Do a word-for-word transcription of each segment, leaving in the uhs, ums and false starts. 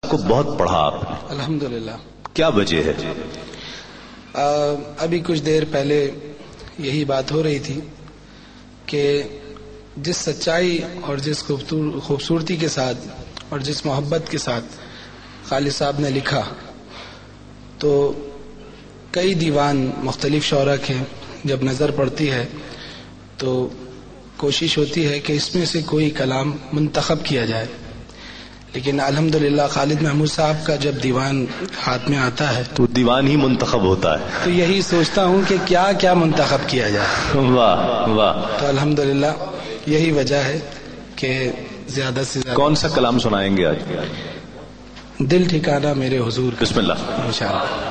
صاحب کو بہت پڑھا آپ نے. الحمدللہ. کیا وجہ ہے؟ آ, ابھی کچھ دیر پہلے یہی بات ہو رہی تھی کہ جس سچائی اور جس خوبصورتی کے ساتھ اور جس محبت کے ساتھ خالد صاحب نے لکھا، تو کئی دیوان مختلف شعراء کے جب نظر پڑتی ہے تو کوشش ہوتی ہے کہ اس میں سے کوئی کلام منتخب کیا جائے، لیکن الحمدللہ خالد محمود صاحب کا جب دیوان ہاتھ میں آتا ہے تو دیوان ہی منتخب ہوتا ہے. تو یہی سوچتا ہوں کہ کیا کیا منتخب کیا جائے. واہ واہ. تو الحمدللہ یہی وجہ ہے کہ زیادہ سے زیادہ. کون سا کلام سنائیں گے آج؟ دل ٹھکانا میرے حضور. بسم اللہ. انشاءاللہ.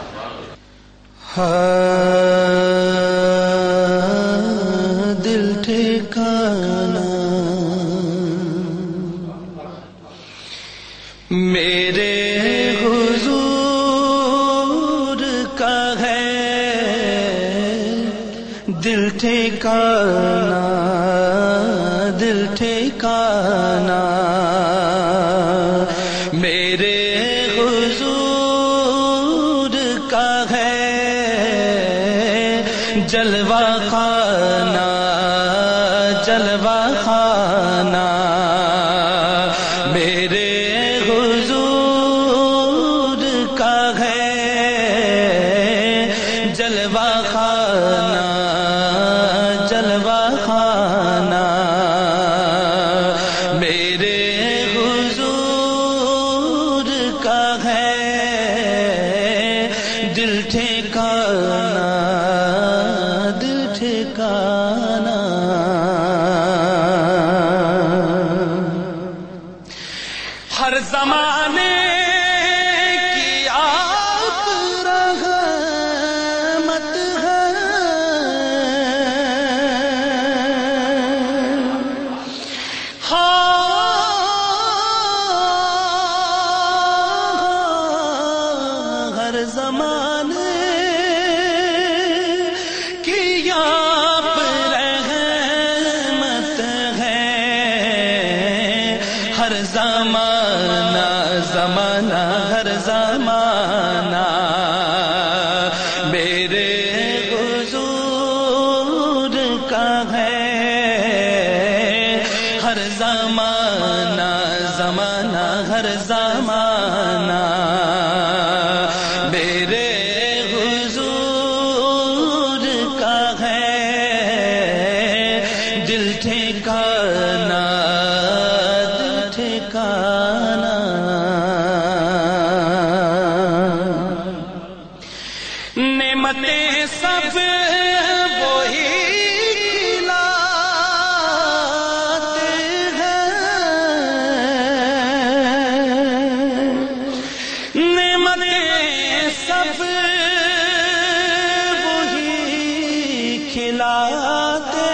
دل ٹھکانا میرے حضور کا ہے، دل ٹھکانا دل ٹھکانا میرے حضور کا ہے، جلوہ خانہ جلوہ خانہ میرے حضور کا ہے، جلوہ خانہ جلوہ خانہ میرے حضور کا ہے، دل ٹھکانا دل ٹھکانا. ہر زمانے کی آپ رحمت ہے، ہاں ہر زمانے کی آپ رحمت ہے، ہر زمانہ زمانہ ہر زمانہ میرے حضور کا ہے، ہر زمانہ زمانہ ہر زمانہ میرے حضور کا ہے، دل ٹھکانا دل ٹھکانا. نعمتیں سب وہی کھلاتے ہیں، نعمتیں سب وہی کھلاتے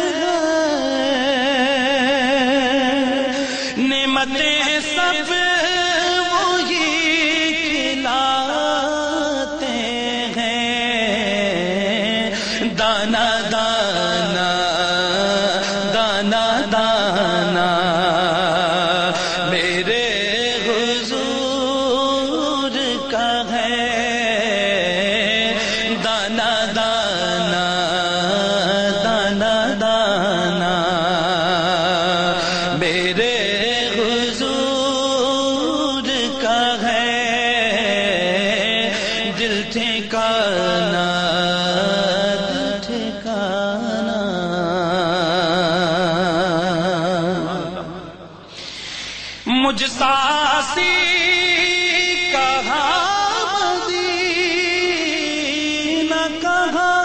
ہیں، نعمتیں سب وہی کھلاتے ہیں، دانا دانا دانا دانا میرے حضور کا ہے، دانا دانا دانا دانا میرے حضور کا ہے، دل ٹھکانا دل ٹھکانا. مجھ ساسی کہاں مدینہ کہاں،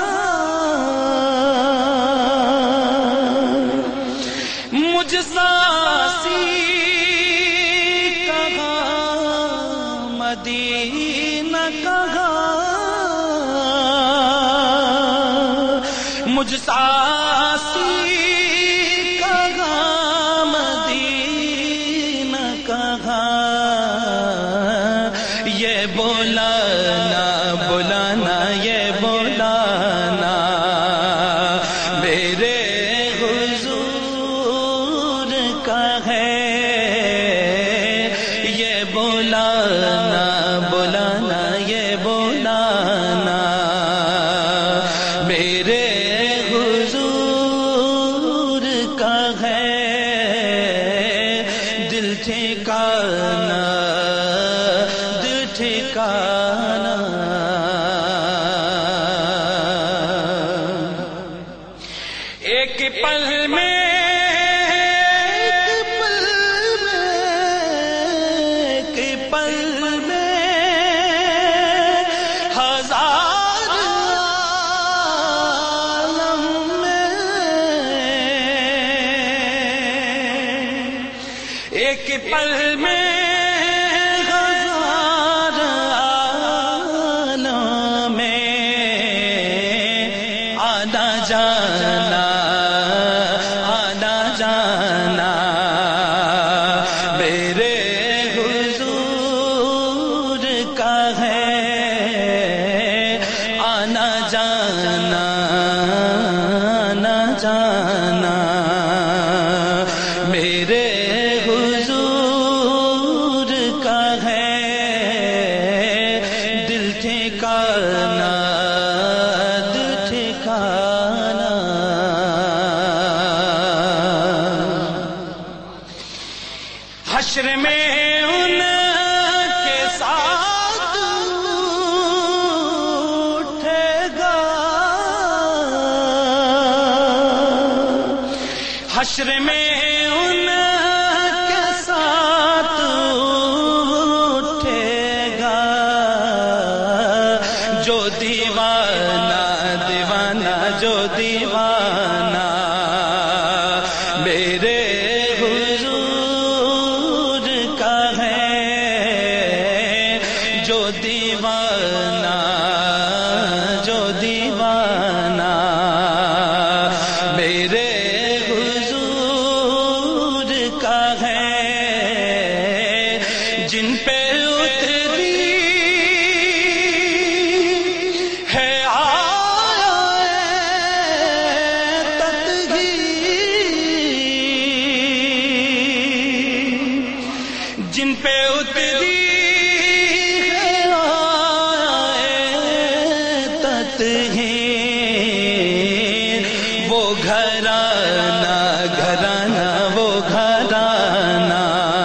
مجھ ساسی کہاں مدینہ کہاں، مجھ ساسی کہاں مدینہ کہاں، یہ بولانا بولانا یہ بولانا میرے حضور کا ہے، یہ بولانا بلانا بلانا یہ بلانا میرے حضور کا ہے دل ٹھکانا دل ٹھکانا ایک پل میں ایک پل میں ہزار عالم میں آنا جانا آنا جانا میرے حضور کا ہے آنا جانا آنا جانا میرے حضور کا ہے دل ٹھکانا دل ٹھکانا حشر میں ان کے ساتھ اٹھے گا حشر میں جو دیوانہ دیوانہ جو دیوانہ میرے حضور کا ہے جو دیوانہ جو دیوانہ میرے حضور کا ہے جن پہ جن پہ اتری تطہیر وہ گھرانہ گھرانہ وہ گھرانہ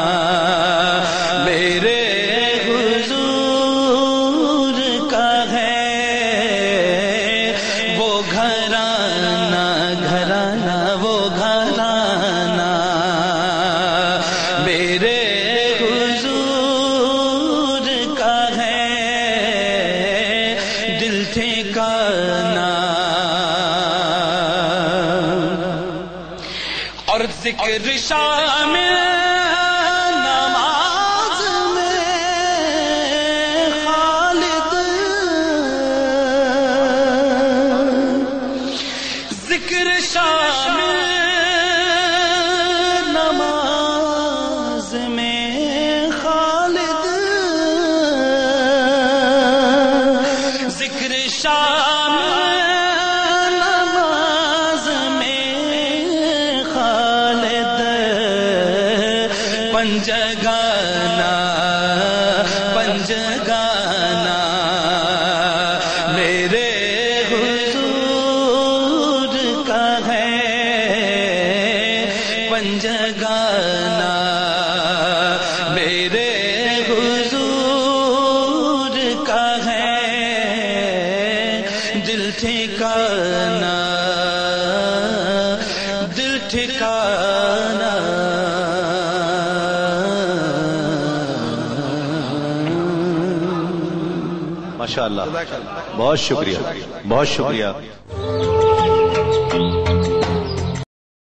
میرے حضور کا ہے وہ گھرانہ گھرانہ وہ گھرانہ میرے ٹھکانا اور ذکر شامل نماز میں خالد ذکر شامل نماز میں خالد ذکر شامل نماز میں خالد پنجگانا پنجگانا میرے حضور کا ہے پنجگانا میرے حضور کا ہے دل ٹھکانا دل ٹھکانا ماشاء اللہ بہت شکریہ بہت شکریہ